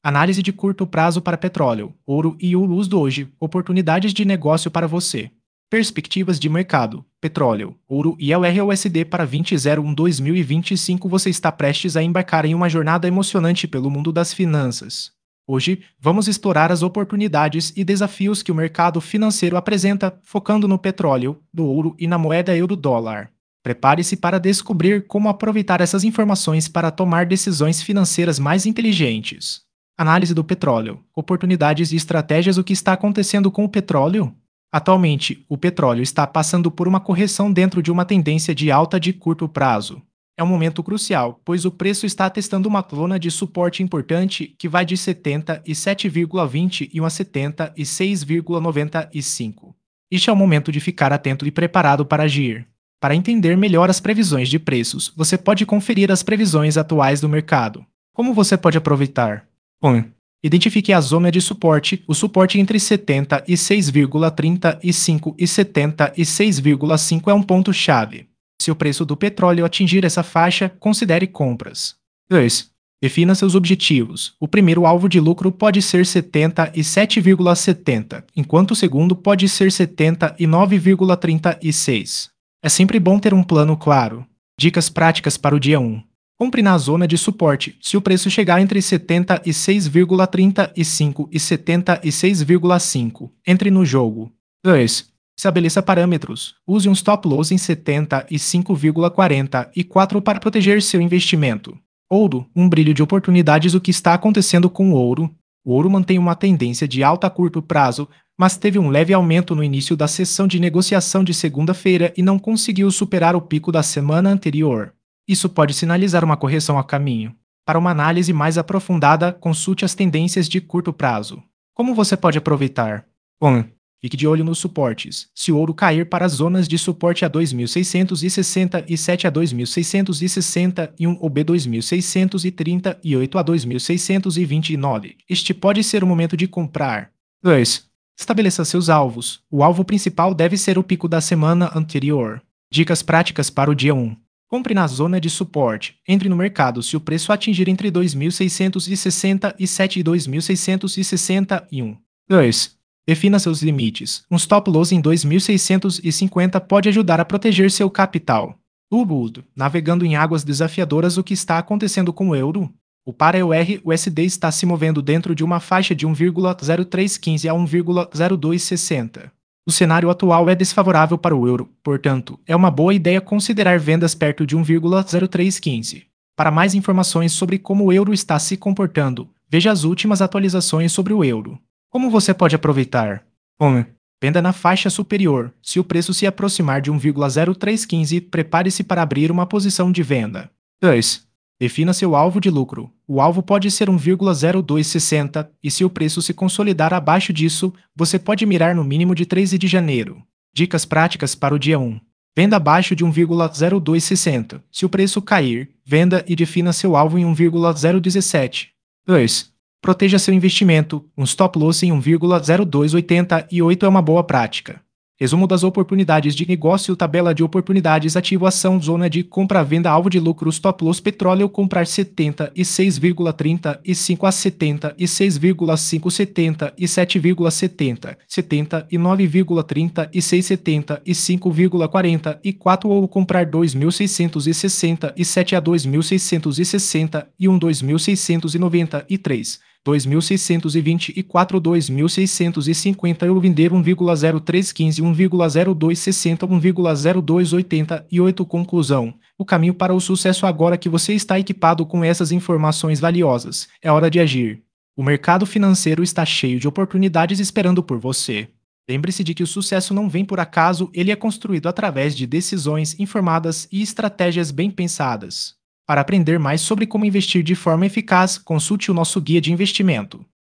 Análise de curto prazo para petróleo, ouro e o uso do hoje, oportunidades de negócio para você. Perspectivas de mercado, petróleo, ouro e LRUSD para 2001-2025. Você está prestes a embarcar em uma jornada emocionante pelo mundo das finanças. Hoje, vamos explorar as oportunidades e desafios que o mercado financeiro apresenta, focando no petróleo, no ouro e na moeda euro-dólar. Prepare-se para descobrir como aproveitar essas informações para tomar decisões financeiras mais inteligentes. Análise do petróleo. Oportunidades e estratégias. O que está acontecendo com o petróleo? Atualmente, o petróleo está passando por uma correção dentro de uma tendência de alta de curto prazo. É um momento crucial, pois o preço está testando uma zona de suporte importante que vai de 77,20 e a 76,95. Este é o momento de ficar atento e preparado para agir. Para entender melhor as previsões de preços, você pode conferir as previsões atuais do mercado. Como você pode aproveitar? 1. Identifique a zona de suporte. O suporte entre 76,35 e 76,5 é um ponto-chave. Se o preço do petróleo atingir essa faixa, considere compras. 2. Defina seus objetivos. O primeiro alvo de lucro pode ser 77,70, enquanto o segundo pode ser 79,36. É sempre bom ter um plano claro. Dicas práticas para o dia 1. Compre na zona de suporte. Se o preço chegar entre 76,35 e 76,5, entre no jogo. 2. Estabeleça parâmetros. Use um stop loss em 75,44 para proteger seu investimento. Ouro, um brilho de oportunidades. O que está acontecendo com o ouro? O ouro mantém uma tendência de alta a curto prazo, mas teve um leve aumento no início da sessão de negociação de segunda-feira e não conseguiu superar o pico da semana anterior. Isso pode sinalizar uma correção a caminho. Para uma análise mais aprofundada, consulte as tendências de curto prazo. Como você pode aproveitar? 1. Fique de olho nos suportes. Se o ouro cair para as zonas de suporte a 2.667 a 2.661 ou B 2.638 a 2.629, este pode ser o momento de comprar. 2. Estabeleça seus alvos. O alvo principal deve ser o pico da semana anterior. Dicas práticas para o dia 1. Compre na zona de suporte. Entre no mercado se o preço atingir entre 2.667 e 2.661. 2. Defina seus limites. Um stop loss em 2.650 pode ajudar a proteger seu capital. Ubud, navegando em águas desafiadoras. O que está acontecendo com o euro? O par EUR-USD está se movendo dentro de uma faixa de 1,0315 a 1,0260. O cenário atual é desfavorável para o euro, portanto, é uma boa ideia considerar vendas perto de 1,0315. Para mais informações sobre como o euro está se comportando, veja as últimas atualizações sobre o euro. Como você pode aproveitar? 1. Venda na faixa superior. Se o preço se aproximar de 1,0315, prepare-se para abrir uma posição de venda. 2. Defina seu alvo de lucro. O alvo pode ser 1,0260 e se o preço se consolidar abaixo disso, você pode mirar no mínimo de 13 de janeiro. Dicas práticas para o dia 1. Venda abaixo de 1,0260. Se o preço cair, venda e defina seu alvo em 1,017. 2. Proteja seu investimento. Um stop loss em 1,0288 é uma boa prática. Resumo das oportunidades de negócio. Tabela de oportunidades. Ativo ação. Zona de compra-venda. Alvo de lucro. Stop loss. Petróleo. Comprar 76,35 a 76,5. 77,70. 79,36. 75,44 ou comprar 2.667 a 2.661. 2.693. 2.624, 2.650 ou vender 1,0315, 1,0260, 1,0288. Conclusão. O caminho para o sucesso agora que você está equipado com essas informações valiosas. É hora de agir. O mercado financeiro está cheio de oportunidades esperando por você. Lembre-se de que o sucesso não vem por acaso, ele é construído através de decisões informadas e estratégias bem pensadas. Para aprender mais sobre como investir de forma eficaz, consulte o nosso guia de investimento.